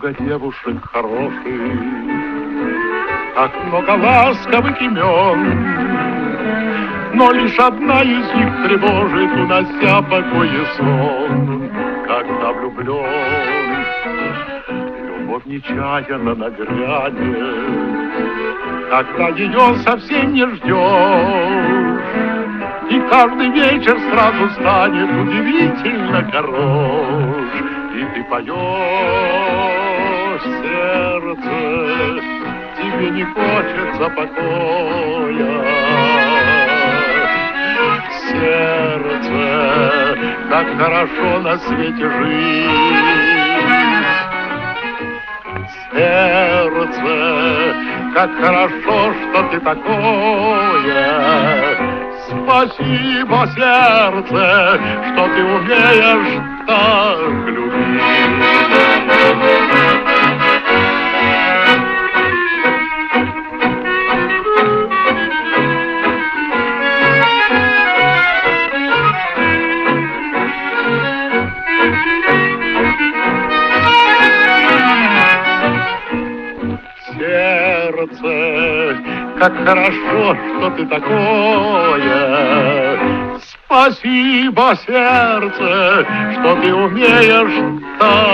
много девушек хороших, как много ласковых имен, но лишь одна из них тревожит, унося покой и сон. Когда влюблен, любовь нечаянно нагрянет, когда ее совсем не ждешь, и каждый вечер сразу станет удивительно хорош. И ты поешь, сердце, тебе не хочется покоя. Сердце, как хорошо на свете жить. Сердце, как хорошо, что ты такое. Спасибо, сердце, что ты умеешь так любить. Сердце, как хорошо, что ты такое. Спасибо, сердце, что ты умеешь так